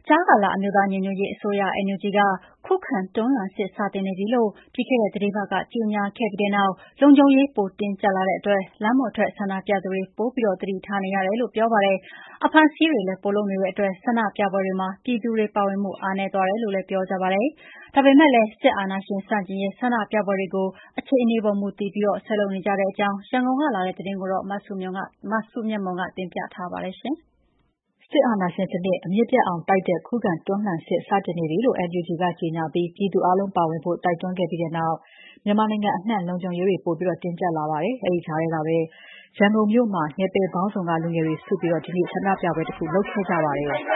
ကြားကာလအမျိုးသားညီညွတ်ရေးအစိုးရ NUG ကခုခံတွန်းလှန်စစ်စတင်နေပြီလို့ပြီးခဲ့တဲ့သီတင်းပတ်ကကြေညာခဲ့ပြီးတဲ့နောက်လုံခြုံရေးပိုတင်းကျပ်လာတဲ့အတွက်လမ်းပေါ်ထွက်ဆန္ဒပြသူတွေပိုပြီးသတိထားနေရတယ်လို့ပြောပါတယ်။အဖမ်းအဆီးတွေလည်းပိုလုပ်နေတဲ့အတွက်ဆန္ဒပြပွဲတွေမှာပြည်သူတွေပါဝင်မှုအားနည်းသွားတယ်လို့လည်းပြောကြပါတယ်။ဒါပေမဲ့လည်းစစ်အာဏာရှင်ဆန့်ကျင်ရေးဆန္ဒပြပွဲတွေကိုအခြေအနေပေါ်မူတည်ပြီးဆက်လုပ်နေကြတဲ့အကြောင်းရန်ကုန်ကလာတဲ့သတင်းကိုမစုမြတ်မွန်ကတင်ပြထားပါတယ်။စစ်အာဏာရှင်စနစ်အမြစ်ပြတ်အောင်တိုက်တဲ့ခုခံတွန်းလှန်စစ်စတင်နေပြီလို့ NUG ကကြေညာပြီးပြည်သူအားလုံးပါဝင်ဖို့တိုက်တွန်းခဲ့ပြီးတဲ့နောက်မြန်မာနိုင်ငံအနှံ့လုံခြုံရေးတွေပိုပြီးတင်းကျပ်လာပါတယ်။အဲဒီကြားထဲကပဲရန်ကုန်မြို့မှာနယ်ပယ်ပေါင်းစုံကလူငယ်တွေစုပြီးဒီနေ့ဆန္ဒပြပွဲတစ်ခုလုပ်ခဲ့ကြပါတယ်။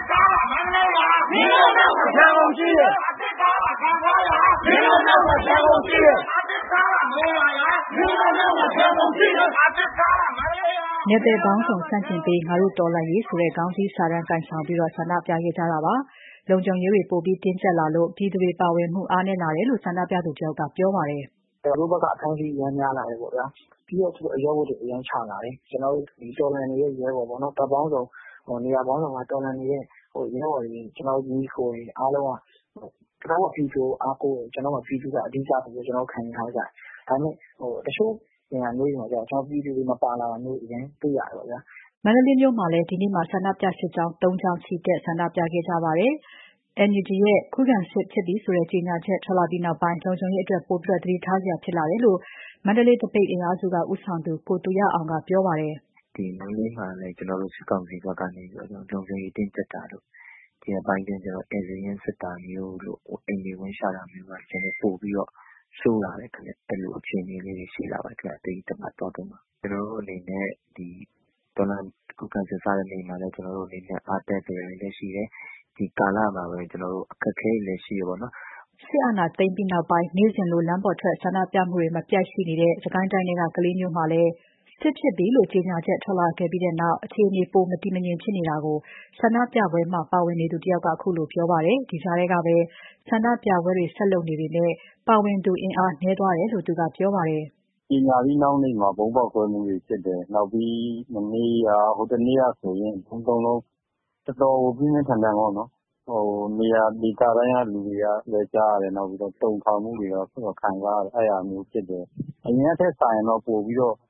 နယ်ပယ်ပေါင်းစုံဆန့်ကျင်ပေးငါတို့တော်လှန်ရေးဆိုတဲ့ခေါင်းစည်းစာတမ်းကိုင်ဆောင်ပြီးဆန္ဒပြခဲ့ကြတာပါ။လုံခြုံရေးတွေပိုပြီးတင်းကျပ်လာလို့ပြည်သူတွေပါဝင်မှုအားနည်းလာတယ်လို့ဆန္ဒပြသူတယောက်ကပြောပါတယ်။တို့ဘက်ကအဖမ်းအဆီးအများလာတယ်ပေါ့ဗျာ။ပြီးတော့အရောဝတ်တွေအရင်ချလာတယ်။ကျွန်တော်တို့ဒီတော်လှန်နေတဲ့ရဲဘော်ပေါ့နော်တပ်ပေါင်းစုံနေရာပေါင်းစုံကတော်လှန်နေတဲ့ရဲဘော်တွေကျွန်တော်တို့ညီကိုတွေအားလုံးကကျွန်တော်တို့ပြည်သူအားကိုကျွန်တော်တို့ပြည်သူကအဓိကဆိုပြီးကျွန်တော်ခံယူထားကြတယ်။ဒါပေမဲ့တချို့နေရာမျိုးတွေမှာကျွန်တော်ပြည်သူတွေမပါလာတာမျိုးအရင်တွေ့ရတယ်ပေါ့ဗျာ။မန္တလေးမြို့မှာလည်းဒီနေ့ဆန္ဒပြစစ်ကြောင်း၃ကြောင်းချီတက်ဆန္ဒပြခဲ့ကြပါတယ်။ NUG ရဲ့ခုခံစစ်ဖြစ်ပြီဆိုတဲ့ကြေညာချက်ထွက်လာပြီးနောက်ပိုင်းလုံခြုံရေးအတွက်ပိုပြီးသတိထားစရာဖြစ်လာတယ်လို့မန္တလေးသပိတ်အင်အားစုကဦးဆောင်သူကိုသူရအောင်ကပြောပါတယ်။ဒီမန္တလေးမှာလည်းကျွန်တော်တို့စစ်ကောင်စီဘက်ကနေပြီးတော့လုံခြုံရေးတင်းကျပ်တာလို့ဒီအပိုင်းကျွန်တော်ဧည့်စာရင်းစစ်တာမျိုးလို့အိမ်တွေဝင်ရှာတာမျိုးကကျွန်တော်ပို့ပြီးတော့ဆိုးလာတယ်ခင်ဗျ။အဲ့လိုအခြေအနေလေးတွေရှိလာပါတယ်ခင်ဗျ။အတိတ်တပတ်တော့ကျွန်တော်တို့အနေနဲ့ဒီဒေါ်လာခုခံစစ်စားတဲ့နေမှာလည်းကျွန်တော်တို့အနေနဲ့အားတက်ကြရလည်းရှိတယ်။ဒီကာလမှာပဲကျွန်တော်တို့အခက်အခဲလည်းရှိရပါတော့။စစ်အာဏာသိမ်းပြီးနောက်ပိုင်းနေ့စဉ်လိုလမ်းပေါ်ထွက်ဆန္ဒပြမှုတွေမပြတ်ရှိနေတဲ့စကိုင်းတိုင်းကကလေးမျိုးမှာလည်းစစ်ဖြစ်ပြီလို့ကြေညာချက်ထွက်လာခဲ့ပြီးတဲ့နောက်အခြေအနေပိုမတည်မငြိမ်ဖြစ်နေတာကိုဆန္ဒပြပွဲမှာပါဝင်နေသူတယောက်ကအခုလိုပြောပါတယ်။ဒီကြားထဲကပဲဆန္ဒပြပွဲတွေဆက်လုပ်နေပေမဲ့ပါဝင်သူအင်အားနည်းသွားတယ်လို့သူကပြောပါတယ်။ကြေညာပြီးနောက်နေ့မှာဗုံးပေါက်ကွဲမှုတွေဖြစ်တယ်။နောက်ပြီးတနေ့ကဆိုရင်ဘုံသုံးလုံးတော်တော်ပြင်းပြင်းထန်ထန်ပေါ့နော်။နေရာဒေသတိုင်းကလူတွေကလည်းကြားရတယ်နောက်ပြီးတော့တုန်ခါမှုတွေတော့ခံစားရတယ်အဲ့အမျိုးဖြစ်တယ်။အရင်ကထက်စာရင်တော့ပို့ပြီးတော့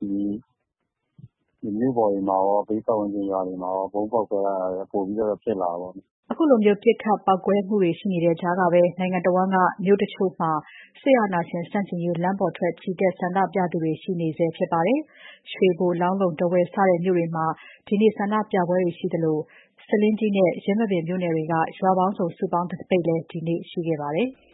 ဒီမြို့ပေါ်တွေမှာရောဘေးပတ်ဝန်းကျင်ရွာတွေမှာရောဘုံပေါက်ကွဲတာပို့ပြီးတော့ဖြစ်လာတာပေါ့။အခုလိုမျိုးပစ်ခတ်ပောက်ကွဲမှုတွေရှိနေတဲ့ကြားကပဲနိုင်ငံတော်ဝန်ကမြို့တချို့မှာစစ်အာဏာရှင်ဆန့်ကျင်ရေးလမ်းပေါ်ထွက်ချီတက်ဆန္ဒပြသူတွေရှိနေဆဲဖြစ်ပါတယ်။ရွှေဘိုလောင်းလုံတဝယ်စတဲ့မြို့တွေမှာဒီနေ့ဆန္ဒပြပွဲတွေရှိသလိုဆားလင်းကြီးနဲ့ရင်းမာပင်မြို့နယ်တွေကရွာပေါင်းစုံစုပေါင်းသပိတ်လည်းဒီနေ့ရှိခဲ့ပါတယ်။